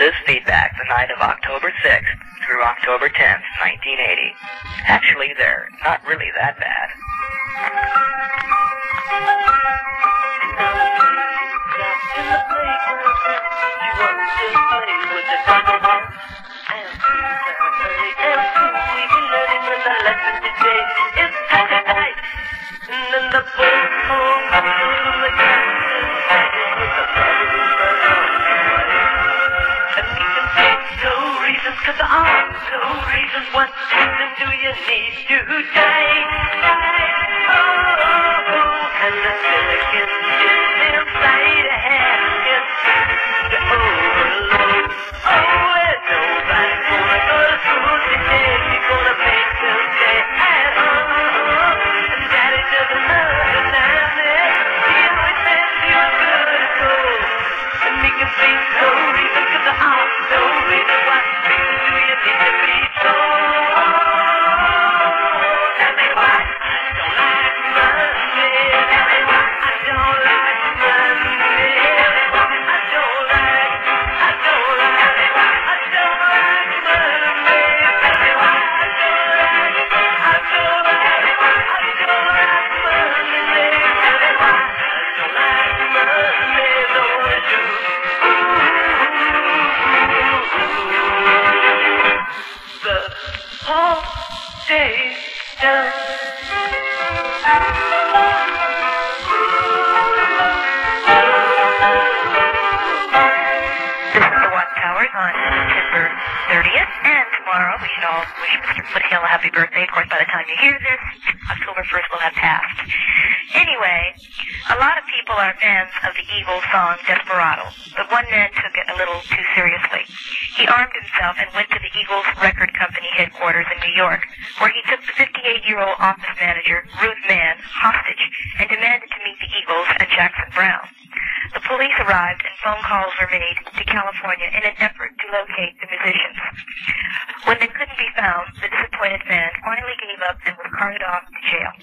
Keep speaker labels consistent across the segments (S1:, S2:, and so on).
S1: is feedback the night of October 6th through October 10th, 1980. Actually, they're not really that bad.
S2: Cause there are no reasons, what reason do you need today? Oh, and the silicon is inside a hand, the overload. Oh, there's nobody gonna go to school today, you're gonna make them say, and daddy doesn't understand it, he always says you're good to go, and he can see no reason, cause there are no reasons, what reason do you need to be so? Tell me why I don't like Monday. Tell me why I don't like Monday. Tell me why I don't like Monday. Tell me why I don't like Monday. Don't you? The whole day done.
S3: This is the Watchtowers on December 30th, and tomorrow we should all wish Mr. Foothill a happy birthday. Of course, by the time you hear this, October 1st will have passed. Anyway, a lot of people are fans of the Eagles song Desperado, but one man took it a little too seriously. He armed himself and went to the Eagles record company headquarters in New York, where he took the 58-year-old office manager, Ruth Mann, hostage and demanded to meet the Eagles and Jackson Browne. The police arrived and phone calls were made to California in an effort to locate the musicians. When they couldn't be found, the disappointed man finally gave up and was carted off to jail.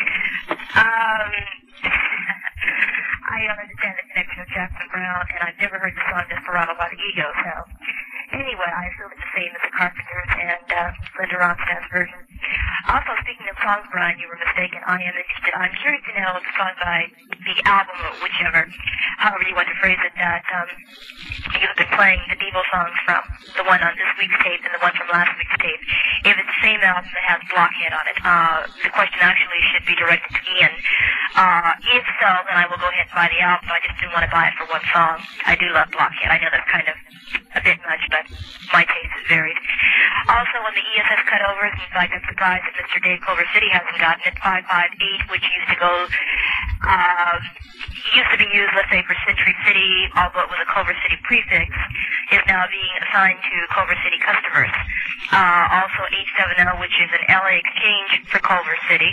S3: I don't understand the connection of Jackson Browne, and I've never heard the song Desperado by the Eagles, so anyway, I feel it's the same as the Carpenters and Linda Ronstadt's version. Also, speaking of songs, Brian, you were mistaken. I am interested. I'm curious to know the song by the album, or whichever, however you want to phrase it, that you've been playing the Devo songs from, the one on this week's tape and the one from last week's tape. If it's the same album that has Blockhead on it, the question actually should be directed to Ian. If so, then I will go ahead and buy the album. I just didn't want to buy it for one song. I do love Blockhead. I know that's kind of a bit much, but my taste is varied. Also, on the ESS cutovers, in fact, I'm surprised that Mr. Dave Culver City hasn't gotten it. 558, which used to be used, let's say, for Century City, although it was a Culver City prefix, is now being assigned to Culver City customers. Also, 870, which is an LA exchange for Culver City.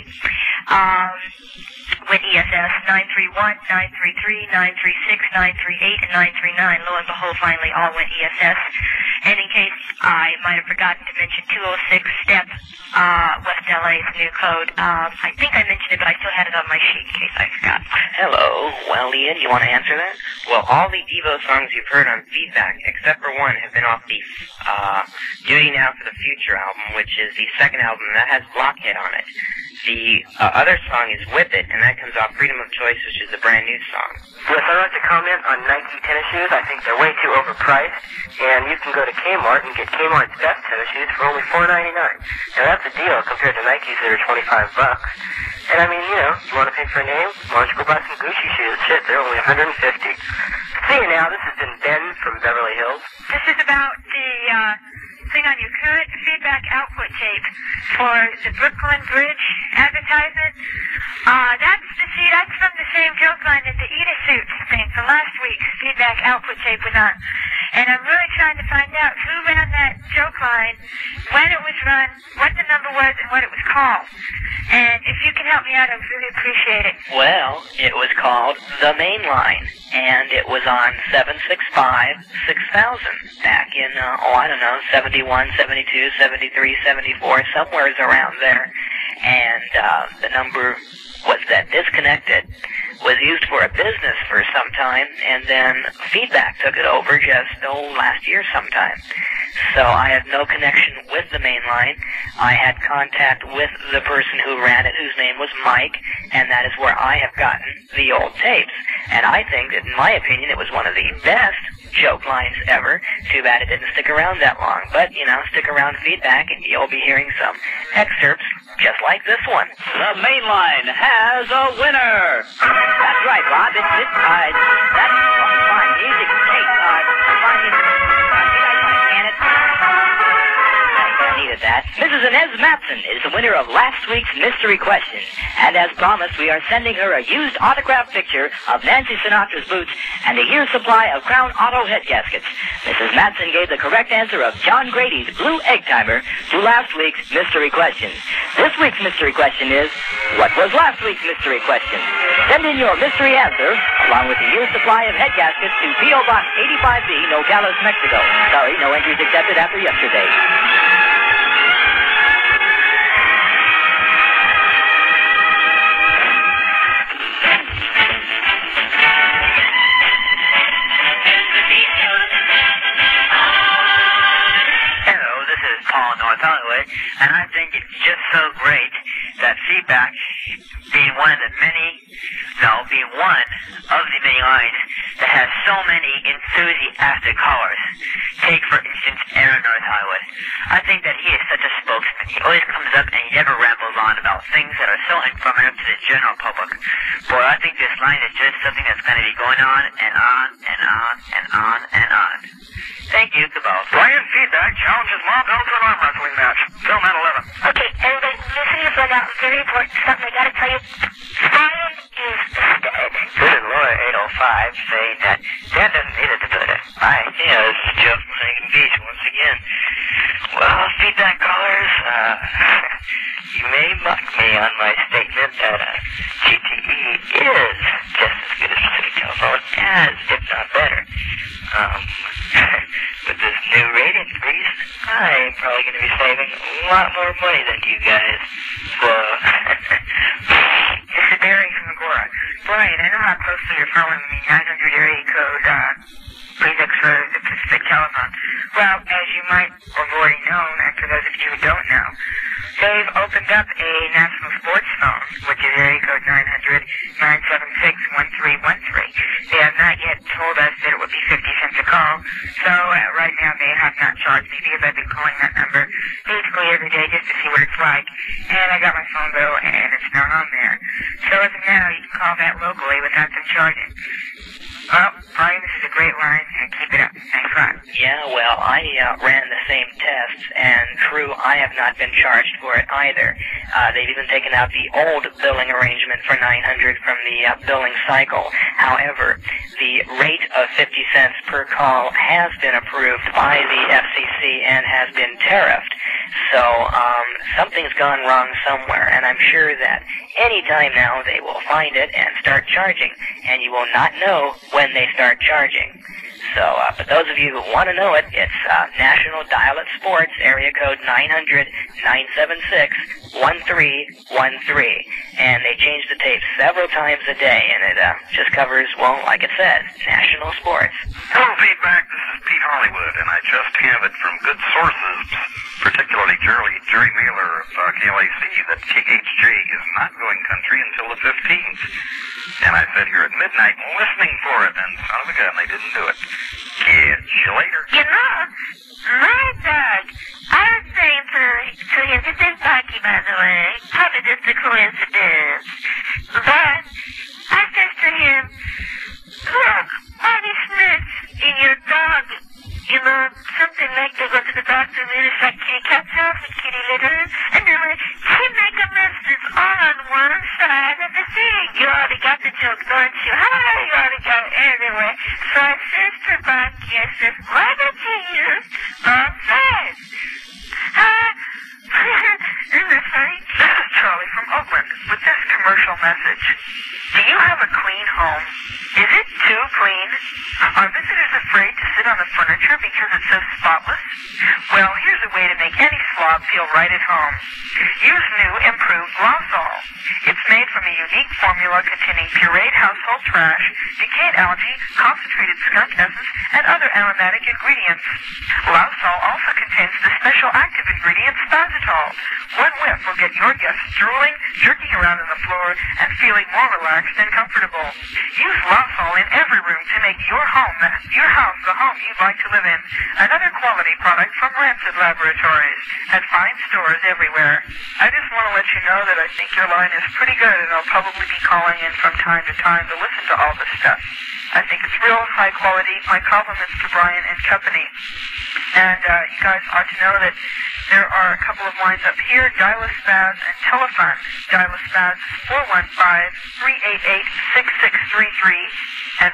S3: With ESS 931, 933, 936, 938, and 939. Lo and behold, finally all went ESS. And in case I might have forgotten to mention 206 STEP, West LA's new code. I think I mentioned it, but I still had it on my sheet in case I forgot.
S1: Hello. Well, Ian, you want to answer that? Well, all the Devo songs you've heard on Feedback, except for one, have been off the Duty Now for the Future album, which is the second album that has Blockhead on it. The other song is Whip It, and that comes off Freedom of Choice, which is a brand new song.
S4: Yes, I'd like to comment on Nike tennis shoes. I think they're way too overpriced, and you can go to Kmart and get Kmart's best tennis shoes for only $4.99. Now that's a deal compared to Nikes that are $25. And I mean, you know, you want to pay for a name? Why don't you go buy some Gucci shoes? Shit, they're only $150. See you now, this has been Ben from Beverly Hills.
S3: This is about the thing on your current feedback output tape for the Brooklyn Bridge advertisement. That's from the same joke line that the Eda Suits thing from last week's feedback output tape was on. And I'm really trying to find out who ran that joke line, when it was run, what the number was, and what it was called. And if you can help me out, I would really appreciate it.
S1: Well, it was called The Main Line, and it was on 765-6000 back in, 71, 72, 73, 74, somewheres around there. and the number was that disconnected was used for a business for some time, and then feedback took it over just, last year sometime. So I have no connection with the main line. I had contact with the person who ran it, whose name was Mike, and that is where I have gotten the old tapes. And I think that, in my opinion, it was one of the best joke lines ever. Too bad it didn't stick around that long. But, stick around feedback, and you'll be hearing some excerpts just like this one.
S5: The main line has a winner. That's right, Bob. That's fine music. Hey, fine music. You guys want to can it? I needed that. Mrs. Inez Matson is the winner of last week's Mystery Question. And as promised, we are sending her a used autographed picture of Nancy Sinatra's boots and a year's supply of Crown Auto head gaskets. Mrs. Matson gave the correct answer of John Grady's Blue Egg Timer to last week's Mystery Question. This week's Mystery Question is, what was last week's Mystery Question? Send in your mystery answer, along with the year's supply of head gaskets to P.O. Box 85B, Nogales, Mexico. Sorry, no entries accepted after yesterday.
S4: North Hollywood, and I think it's just so great that feedback being one of the many lines that has so many enthusiastic callers. Take, for instance, Aaron North Hollywood. I think that he is such a spokesman. He always comes up and he never rambles on about things that are so informative to the general public. Boy, I think this line is just something that's going to be going on and on and on and on and on. Thank you, Cabal.
S6: Brian Feedback challenges Ma Bell to an arm wrestling match. Film at 11.
S3: Okay, everybody, listen to this right now. Very important stuff. I gotta tell you, Brian is dead.
S4: This is Laura 805 saying that Dan doesn't need it to put it. Hi, this is Jeff from Hagen Beach once again. Well, feedback callers, you may mock me on my statement that GTE is just as good as Pacific Telephone, if not better. With this new rate increase, I'm probably going to be saving a lot more money than you guys. So,
S7: this is Barry from Agora. Brian, I know how closely you're following the 900 area code, prefix for the Pacific Telephone. Well, as you might have already known, and for those of you who don't know, they've opened up a national sports phone, which is area code 900-976-1313. They have not yet told us that it would be 50 cents a call, so right now they have not charged me because I've been calling that number basically every day just to see what it's like, and I got my phone bill and it's not on there. So as of now, you can call that locally without them charging. Well, Brian, this is a great line, and keep it up. Thanks a lot.
S1: Yeah, well, I ran the same tests, and true, I have not been charged for it either. They've even taken out the old billing arrangement for 900 from the billing cycle. However, the rate of 50 cents per call has been approved by the FCC and has been tariffed. So, something's gone wrong somewhere, and I'm sure that any time now they will find it and start charging, and you will not know when they start charging. So, but those of you who want to know it, it's National Dial-It Sports, area code 900-976-1313. And they change the tape several times a day, and it just covers, well, like it says, national sports.
S6: Hello, Feedback. This is Pete Hollywood, and I just have it from good sources, particularly Jerry Mailer of KLAC, that KHJ is not going country until the 15th. And I sat here at midnight listening for it, and son of a gun, they didn't do it. Catch you later.
S3: You know, my dog, I was saying to him, this is Bucky, by the way, probably just a coincidence, but I said to him, look, all these snakes in your dog, you know, something like they go to the doctor and it's like kitty cat house and kitty litter, and then he make a mess that's all on one side of the thing. You already got the joke, don't you? You already got it anyway. So I says to Bucky, I says, why don't you use both sides? Isn't that funny?
S6: Charlie
S7: Holly from Oakland with this commercial message. Do you have a clean home? Is it too clean? Are visitors afraid to sit on the furniture because it's so spotless? Well, here's a way to make any slob feel right at home. Use new improved Lysol. It's made from a unique formula containing pureed household trash, decayed algae, concentrated skunk essence, and other aromatic ingredients. Lysol also contains the special active ingredient Spazitol. One whiff will get your guests drooling, jerking around on the floor, and feeling more relaxed and comfortable. Use Lysol in every room to make your house the home you'd like to live in. Another quality product from Rancid Laboratories at fine stores everywhere. I just want to let you know that I think your line is pretty good, and I'll probably be calling in from time to time to listen to all this stuff. I think it's real high quality. My compliments to Brian and company. And you guys ought to know that there are a couple of lines up here, Dial-A-Spaz and Telefon. Dial-A-Spaz is 415-388-6633 and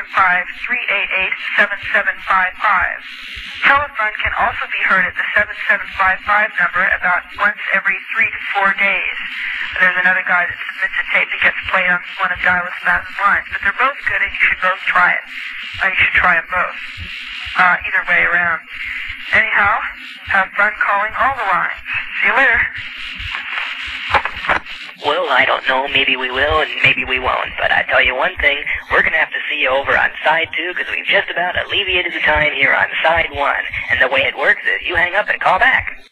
S7: 415-388-7755. Telephone can also be heard at the 7755 number about once every 3 to 4 days. There's another guy that submits a tape that gets played on one of Dial-A-Spaz's lines, but they're both good and you should both try it. You should try them both. Either way around. Anyhow, have fun calling all the lines. See you later.
S1: Well, I don't know. Maybe we will and maybe we won't. But I tell you one thing, we're going to have to see you over on side 2 because we've just about alleviated the time here on side 1. And the way it works is you hang up and call back.